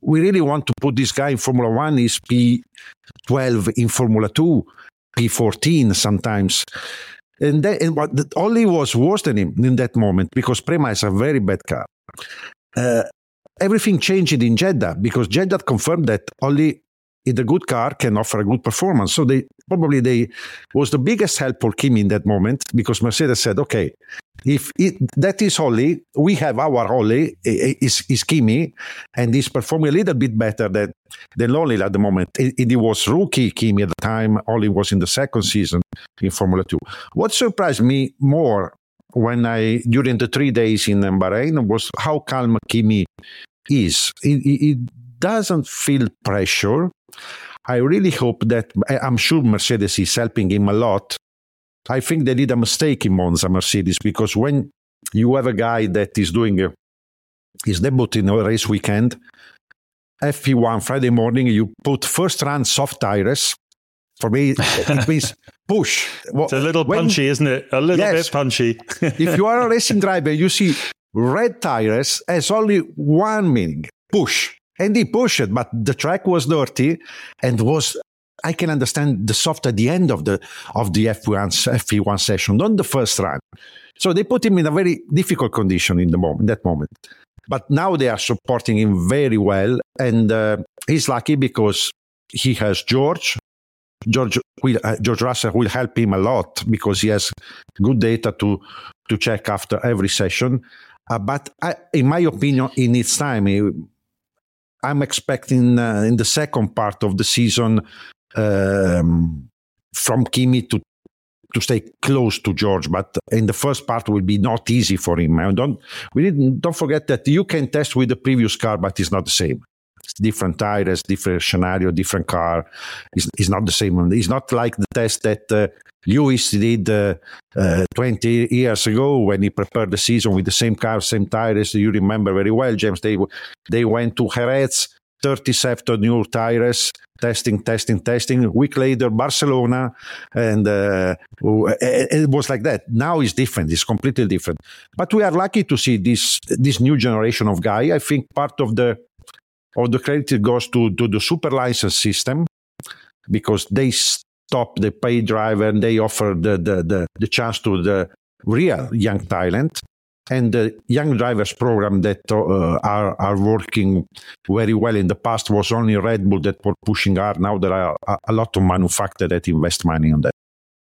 we really want to put this guy in Formula One, is P twelve in Formula Two, P fourteen sometimes. And, then, and what, Ollie was worse than him in that moment because Prema is a very bad car. Uh, everything changed in Jeddah because Jeddah confirmed that Ollie in a good car can offer a good performance. So they probably they was the biggest help for Kimi in that moment because Mercedes said, okay, if it, that is Ollie, we have our Ollie, is, is Kimi, and he's performing a little bit better than, than Ollie at the moment. It, it was rookie Kimi at the time. Ollie was in the second season in Formula Two. What surprised me more when I, during the three days in Bahrain, was how calm Kimi is. He, he doesn't feel pressure. I really hope that, I'm sure Mercedes is helping him a lot. I think they did a mistake in Monza, Mercedes, because when you have a guy that is doing a, his debut in a race weekend, F one Friday morning, you put first run soft tires. For me, it means push. It's a little when, punchy, isn't it? A little yes, bit punchy. If you are a racing driver, you see red tires has only one meaning, push. And he pushed it, but the track was dirty and was, I can understand the soft at the end of the of the F one F one session, not the first run. So they put him in a very difficult condition in the moment, that moment. But now they are supporting him very well, and uh, he's lucky because he has George. George will, uh, George Russell will help him a lot because he has good data to to check after every session. Uh, but I, in my opinion, in its time, he, I'm expecting uh, in the second part of the season um, from Kimi to to stay close to George, but in the first part will be not easy for him. And don't we didn't, don't forget that you can test with the previous car, but it's not the same. It's different tires, different scenario, different car. It's, it's not the same. It's not like the test that uh, Lewis did uh, uh, twenty years ago when he prepared the season with the same car, same tires. You remember very well, James. They they went to Jerez, thirty-seven new tires, testing, testing, testing. A week later, Barcelona, and uh, it was like that. Now it's different. It's completely different. But we are lucky to see this this new generation of guy. I think part of the of the credit goes to, to the super license system because they stop the paid driver and they offer the, the, the, the chance to the real young talent. And the young drivers program that uh, are are working very well in the past was only Red Bull that were pushing hard. Now there are a, a lot of manufacturers that invest money on that.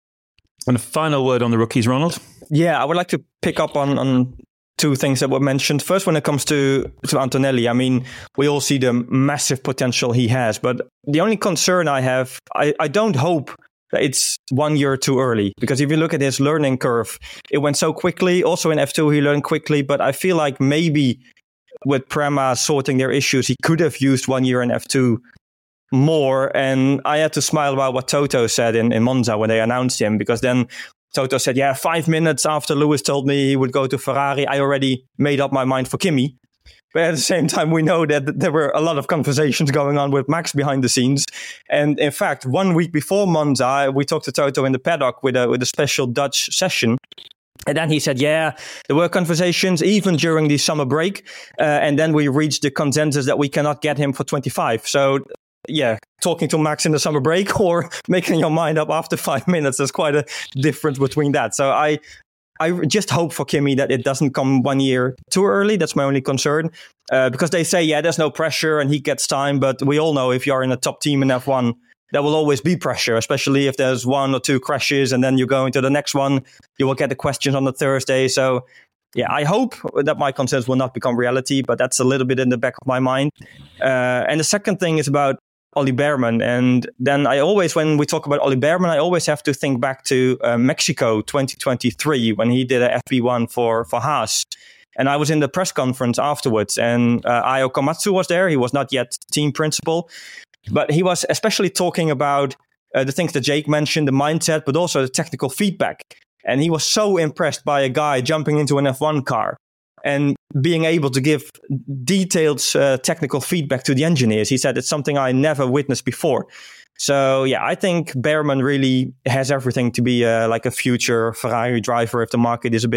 And a final word on the rookies, Ronald? Yeah, I would like to pick up on, on two things that were mentioned. First, when it comes to, to Antonelli, I mean, we all see the massive potential he has. But the only concern I have, I, I don't hope that it's one year too early. Because if you look at his learning curve, it went so quickly. Also in F two, he learned quickly. But I feel like maybe with Prema sorting their issues, he could have used one year in F two more. And I had to smile about what Toto said in, in Monza when they announced him. Because then Toto said, yeah, five minutes after Lewis told me he would go to Ferrari, I already made up my mind for Kimi. But at the same time, we know that there were a lot of conversations going on with Max behind the scenes. And in fact, one week before Monza, we talked to Toto in the paddock with a, with a special Dutch session. And then he said, yeah, there were conversations even during the summer break. Uh, and then we reached the consensus that we cannot get him for twenty-five. So yeah, talking to Max in the summer break or making your mind up after five minutes, there's quite a difference between that. So I I just hope for Kimi that it doesn't come one year too early. That's my only concern. Uh, because they say, yeah, there's no pressure and he gets time. But we all know if you're in a top team in F one, there will always be pressure, especially if there's one or two crashes and then you go into the next one. You will get the questions on the Thursday. So yeah, I hope that my concerns will not become reality, but that's a little bit in the back of my mind. Uh, and the second thing is about Ollie Behrman. And then I always, when we talk about Ollie Behrman, I always have to think back to uh, Mexico twenty twenty-three when he did a F P one for, for Haas. And I was in the press conference afterwards and uh, Ayo Komatsu was there. He was not yet team principal, but he was especially talking about uh, the things that Jake mentioned, the mindset, but also the technical feedback. And he was so impressed by a guy jumping into an F one car and being able to give detailed uh, technical feedback to the engineers. He said it's something I never witnessed before. So yeah, I think Behrman really has everything to be uh, like a future Ferrari driver if the market is a bit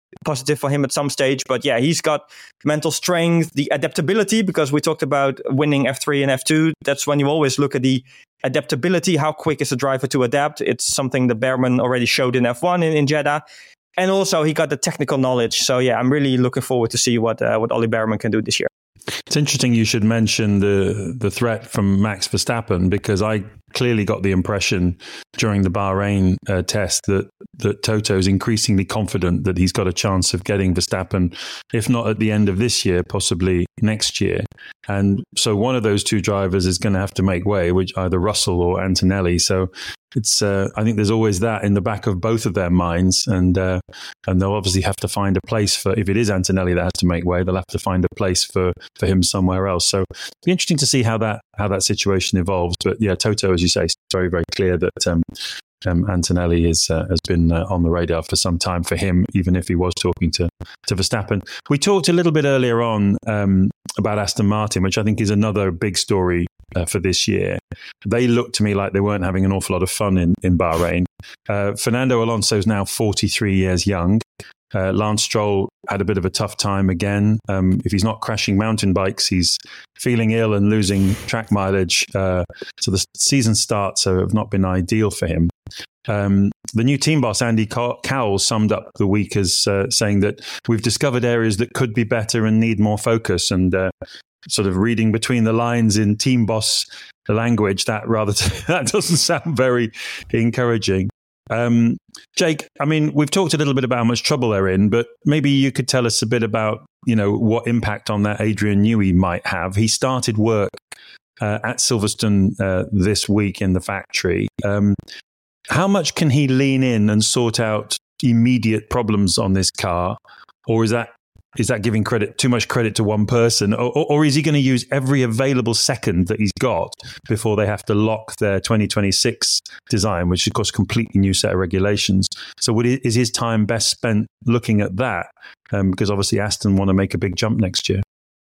positive for him at some stage. But yeah, he's got mental strength, the adaptability, because we talked about winning F three and F two. That's when you always look at the adaptability. How quick is a driver to adapt? It's something that Behrman already showed in F one in, in Jeddah. And also he got the technical knowledge. So yeah, I'm really looking forward to see what uh, what Ollie Behrman can do this year. It's interesting you should mention the the threat from Max Verstappen, because I clearly got the impression during the Bahrain uh, test that that Toto is increasingly confident that he's got a chance of getting Verstappen, if not at the end of this year, possibly next year. And so one of those two drivers is going to have to make way, which either Russell or Antonelli. So it's uh, I think there's always that in the back of both of their minds, and uh, and they'll obviously have to find a place for, if it is Antonelli that has to make way, they'll have to find a place for, for him somewhere else. So it'll be interesting to see how that how that situation evolves. But yeah, Toto, as you say, it's very very clear that um, um, Antonelli is uh, has been uh, on the radar for some time for him, even if he was talking to to Verstappen. We talked a little bit earlier on um, about Aston Martin, which I think is another big story Uh, for this year. They looked to me like they weren't having an awful lot of fun in, in Bahrain. Uh, Fernando Alonso is now forty-three years young. Uh, Lance Stroll had a bit of a tough time again. Um, if he's not crashing mountain bikes, he's feeling ill and losing track mileage. Uh, so the season starts have not been ideal for him. Um, the new team boss, Andy Cowell, summed up the week as uh, saying that we've discovered areas that could be better and need more focus. And uh, sort of reading between the lines in team boss language, that rather t- that doesn't sound very encouraging. Um, Jake, I mean, we've talked a little bit about how much trouble they're in, but maybe you could tell us a bit about, you know, what impact on that Adrian Newey might have. He started work uh, at Silverstone uh, this week in the factory. Um, how much can he lean in and sort out immediate problems on this car, or is that Is that giving credit too much credit to one person, or, or is he going to use every available second that he's got before they have to lock their twenty twenty-six design, which is, of course, a completely new set of regulations? So would it, is his time best spent looking at that? Um, because obviously Aston want to make a big jump next year.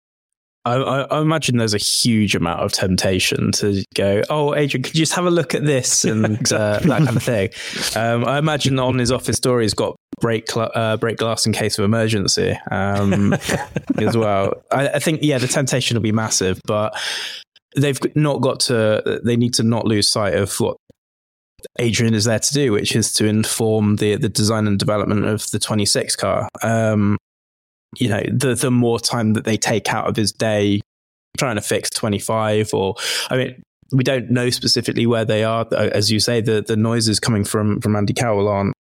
I, I, I imagine there's a huge amount of temptation to go, oh, Adrian, could you just have a look at this and uh, that kind of thing. Um, I imagine on his office door he's got break cl- uh, break glass in case of emergency um, as well. I, I think, yeah, the temptation will be massive, but they've not got to, they need to not lose sight of what Adrian is there to do, which is to inform the, the design and development of the twenty-six car. Um, you know, the the more time that they take out of his day trying to fix twenty-five, or, I mean, we don't know specifically where they are. As you say, the, the noises coming from, from Andy Cowell aren't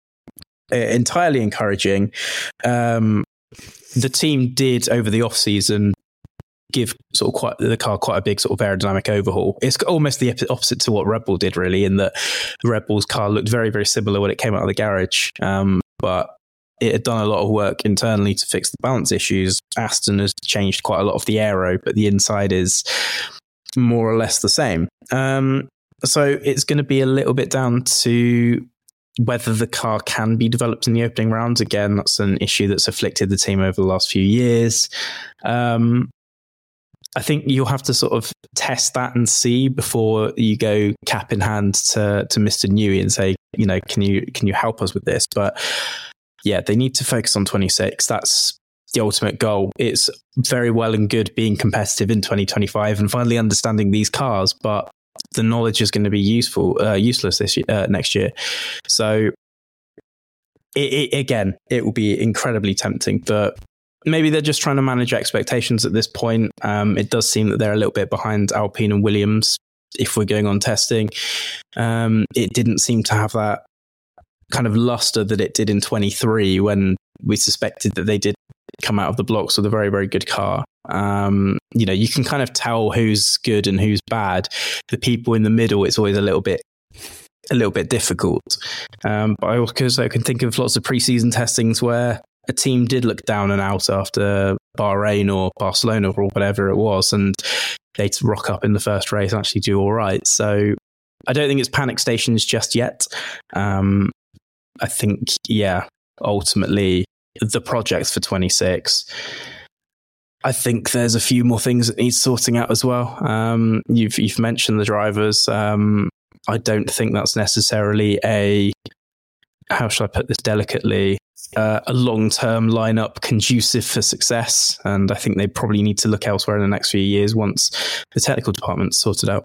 entirely encouraging. Um, the team did, over the off season, give sort of quite the car quite a big sort of aerodynamic overhaul. It's almost the opposite to what Red Bull did, really, in that Red Bull's car looked very, very similar when it came out of the garage. Um, but it had done a lot of work internally to fix the balance issues. Aston has changed quite a lot of the aero, but the inside is more or less the same. Um, so it's going to be a little bit down to whether the car can be developed in the opening rounds. Again, that's an issue that's afflicted the team over the last few years. Um, I think you'll have to sort of test that and see before you go cap in hand to, to Mister Newey and say, you know, can you, can you help us with this? But yeah, they need to focus on twenty-six. That's the ultimate goal. It's very well and good being competitive in twenty twenty-five and finally understanding these cars, but the knowledge is going to be useful, uh, useless this year, uh, next year. So it, it, again, it will be incredibly tempting, but maybe they're just trying to manage expectations at this point. Um, it does seem that they're a little bit behind Alpine and Williams if we're going on testing. Um, it didn't seem to have that kind of luster that it did in twenty-three when we suspected that they did come out of the blocks with a very, very good car. Um, you know, you can kind of tell who's good and who's bad. The people in the middle, it's always a little bit a little bit difficult. Um, but I also can think of lots of preseason testings where a team did look down and out after Bahrain or Barcelona or whatever it was, and they'd rock up in the first race and actually do all right. So I don't think it's panic stations just yet. Um, I think, yeah, ultimately the projects for twenty-six, I think there's a few more things that need sorting out as well. Um, you've you've mentioned the drivers. Um, I don't think that's necessarily a, how should I put this delicately, uh, a long-term lineup conducive for success. And I think they probably need to look elsewhere in the next few years once the technical department's sorted out.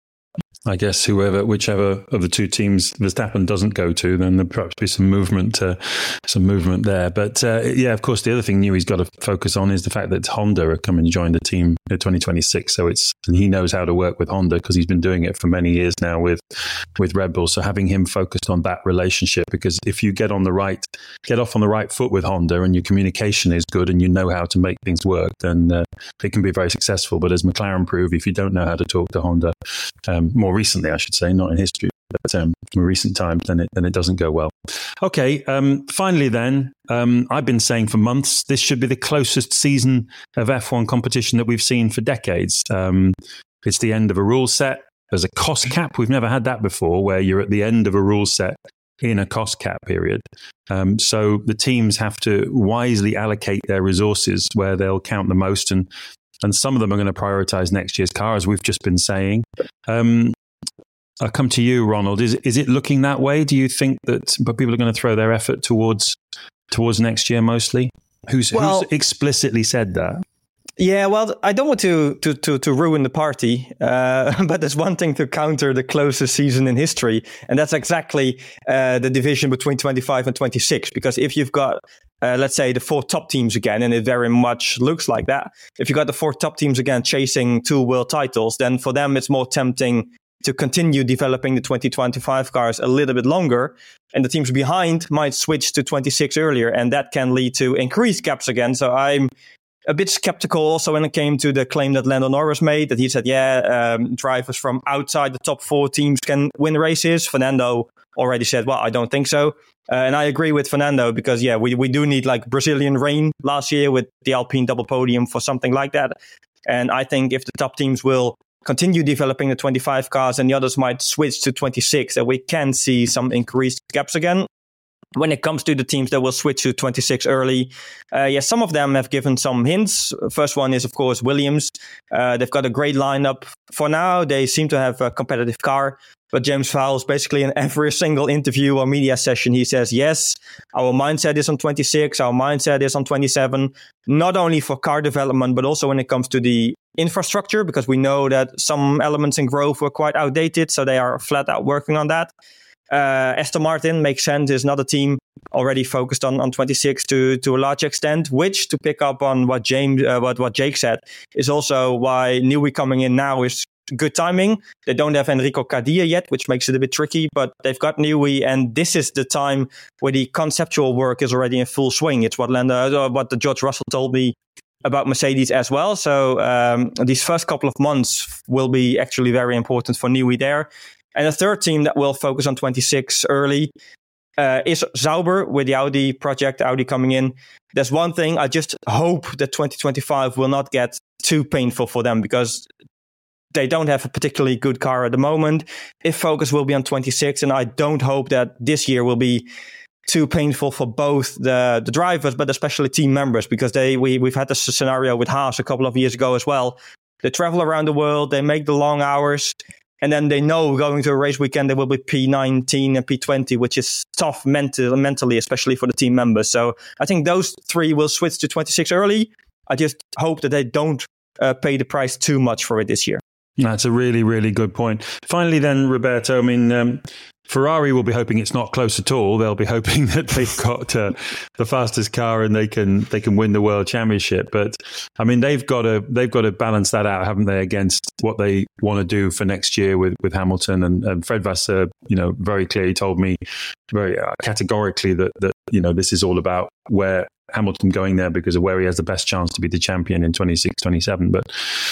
I guess whoever, whichever of the two teams Verstappen doesn't go to, then there'll perhaps be some movement, uh, some movement there. But uh, yeah, of course, the other thing Newey's got to focus on is the fact that Honda are coming to join the team in twenty twenty-six. So it's and he knows how to work with Honda because he's been doing it for many years now with with Red Bull. So having him focused on that relationship, because if you get on the right, get off on the right foot with Honda, and your communication is good, and you know how to make things work, then uh, it can be very successful. But as McLaren proved, if you don't know how to talk to Honda, um, more recently, I should say, not in history, but um, in recent times, then it, then it doesn't go well. Okay, um, finally then, um, I've been saying for months, this should be the closest season of F one competition that we've seen for decades. Um, it's the end of a rule set. There's a cost cap. We've never had that before, where you're at the end of a rule set in a cost cap period. Um, so the teams have to wisely allocate their resources where they'll count the most, and and some of them are going to prioritize next year's car, as we've just been saying. Um, I'll come to you, Ronald. Is is it looking that way? Do you think that but people are going to throw their effort towards towards next year mostly? Who's, well, who's explicitly said that? Yeah, well, I don't want to to to, to ruin the party, uh, but there's one thing to counter the closest season in history, and that's exactly uh, the division between twenty-five and twenty-six. Because if you've got, uh, let's say, the four top teams again, and it very much looks like that, if you've got the four top teams again chasing two world titles, then for them it's more tempting to continue developing the twenty twenty-five cars a little bit longer, and the teams behind might switch to twenty-six earlier, and that can lead to increased gaps again. So I'm a bit skeptical also when it came to the claim that Lando Norris made, that he said, yeah, um, drivers from outside the top four teams can win races. Fernando already said, well, I don't think so. Uh, and I agree with Fernando because, yeah, we, we do need like Brazilian rain last year with the Alpine double podium for something like that. And I think if the top teams will continue developing the twenty-five cars and the others might switch to twenty-six, that we can see some increased gaps again. When it comes to the teams that will switch to twenty-six early, uh, yeah, some of them have given some hints. First one is, of course, Williams. Uh, they've got a great lineup. For now, they seem to have a competitive car. But James Vowles, basically in every single interview or media session, he says, yes, our mindset is on twenty-six, our mindset is on twenty-seven, not only for car development, but also when it comes to the infrastructure, because we know that some elements in Grove were quite outdated, so they are flat out working on that. Uh, Aston Martin makes sense, is another team already focused on, on twenty-six to, to a large extent, which, to pick up on what James, uh, what, what Jake said, is also why Newey coming in now is good timing. They don't have Enrico Cadilla yet, which makes it a bit tricky, but they've got Newey, and this is the time where the conceptual work is already in full swing. It's what Lando, uh, what the George Russell told me about Mercedes as well. So um, these first couple of months will be actually very important for Newey there. And a third team that will focus on twenty-six early uh, is Sauber with the Audi project, Audi coming in. There's one thing, I just hope that twenty twenty-five will not get too painful for them because they don't have a particularly good car at the moment. If focus will be on twenty-six, and I don't hope that this year will be too painful for both the, the drivers, but especially team members, because they we, we've had this scenario with Haas a couple of years ago as well. They travel around the world, they make the long hours, and then they know going to a race weekend, they will be P nineteen and P twenty, which is tough mental, mentally, especially for the team members. So I think those three will switch to twenty-six early. I just hope that they don't uh, pay the price too much for it this year. That's a really, really good point. Finally then, Roberto, I mean, um, Ferrari will be hoping it's not close at all. They'll be hoping that they've got uh, the fastest car and they can they can win the world championship. But I mean, they've got to they've got to balance that out, haven't they, against what they want to do for next year with, with Hamilton and, and Fred Vasseur. You know, very clearly told me very uh, categorically that that you know this is all about where Hamilton going there because of where he has the best chance to be the champion in twenty-six, twenty-seven. But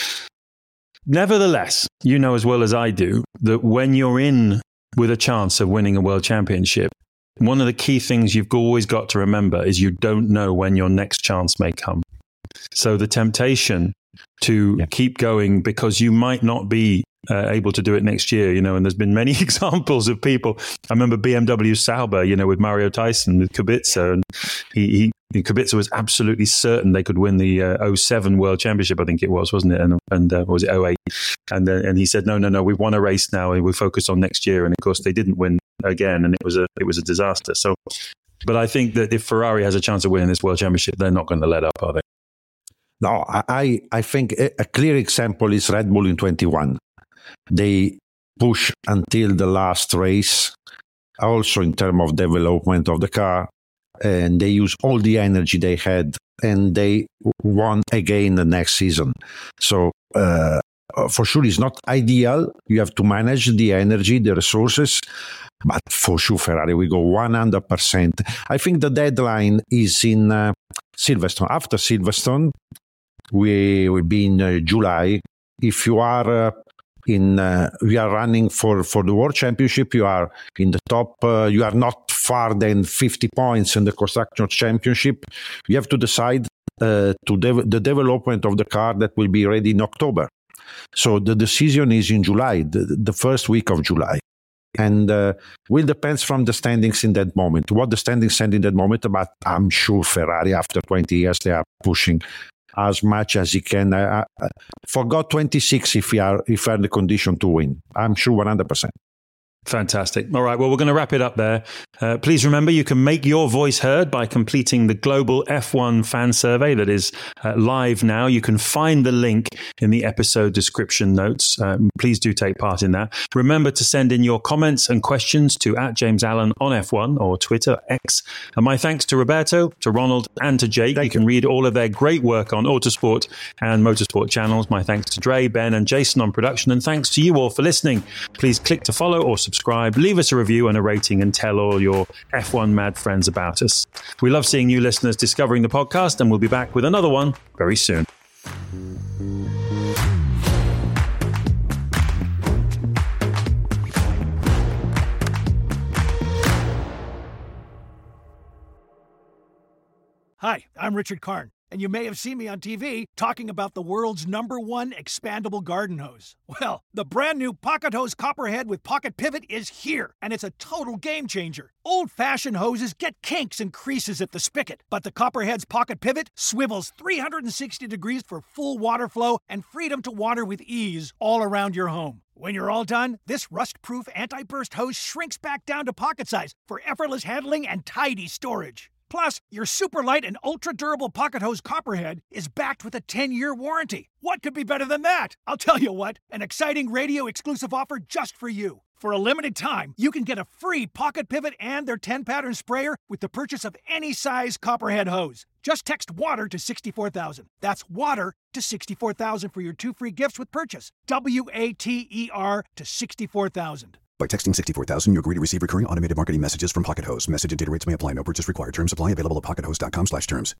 nevertheless, you know as well as I do that when you're in with a chance of winning a world championship, one of the key things you've always got to remember is you don't know when your next chance may come. So the temptation to yeah. keep going because you might not be uh, able to do it next year, you know, and there's been many examples of people. I remember B M W Sauber, you know, with Mario Tyson, with Kubica, and he, he Kubica was absolutely certain they could win the uh, oh seven World Championship, I think it was, wasn't it? And, and uh, was it oh eight? And uh, and he said, no, no, no, we've won a race now and we're focused on next year. And of course, they didn't win again, and it was a it was a disaster. So But I think that if Ferrari has a chance of winning this World Championship, they're not going to let up, are they? No, I, I think a clear example is Red Bull in twenty-one. They push until the last race, also in terms of development of the car, and they use all the energy they had, and they won again the next season. So uh, for sure, it's not ideal. You have to manage the energy, the resources, but for sure, Ferrari will go one hundred percent. I think the deadline is in uh, Silverstone. After Silverstone, we will be in uh, July. If you are uh, in, uh, we are running for, for the World Championship, you are in the top, uh, you are not far than fifty points in the Constructors' Championship. You have to decide uh, to de- the development of the car that will be ready in October. So the decision is in July, the, the first week of July. And uh, will depends from the standings in that moment, what the standings send in that moment. But I'm sure Ferrari, after twenty years, they are pushing as much as he can. I, I forgot twenty-six if we are if we are in the condition to win. I'm sure one hundred percent. Fantastic. All right, well, we're going to wrap it up there. Uh, please remember, you can make your voice heard by completing the Global F one Fan Survey that is uh, live now. You can find the link in the episode description notes. Um, please do take part in that. Remember to send in your comments and questions to at James Allen on F one or Twitter, X. And my thanks to Roberto, to Ronald, and to Jake. Thank you can you. read all of their great work on Autosport and Motorsport channels. My thanks to Dre, Ben, and Jason on production. And thanks to you all for listening. Please click to follow or subscribe. Subscribe, leave us a review and a rating, and tell all your F one mad friends about us. We love seeing new listeners discovering the podcast, and we'll be back with another one very soon. Hi, I'm Richard Karn, and you may have seen me on T V talking about the world's number one expandable garden hose. Well, the brand new Pocket Hose Copperhead with Pocket Pivot is here, and it's a total game changer. Old-fashioned hoses get kinks and creases at the spigot, but the Copperhead's Pocket Pivot swivels three hundred sixty degrees for full water flow and freedom to water with ease all around your home. When you're all done, this rust-proof anti-burst hose shrinks back down to pocket size for effortless handling and tidy storage. Plus, your super light and ultra-durable Pocket Hose Copperhead is backed with a ten-year warranty. What could be better than that? I'll tell you what, an exciting radio-exclusive offer just for you. For a limited time, you can get a free Pocket Pivot and their ten-pattern sprayer with the purchase of any size Copperhead hose. Just text WATER to sixty-four thousand. That's WATER to sixty-four thousand for your two free gifts with purchase. W A T E R to sixty-four thousand. By texting sixty-four thousand, you agree to receive recurring automated marketing messages from Pocket Hose. Message and data rates may apply. No purchase required. Terms apply. Available at pocket hose dot com slash terms.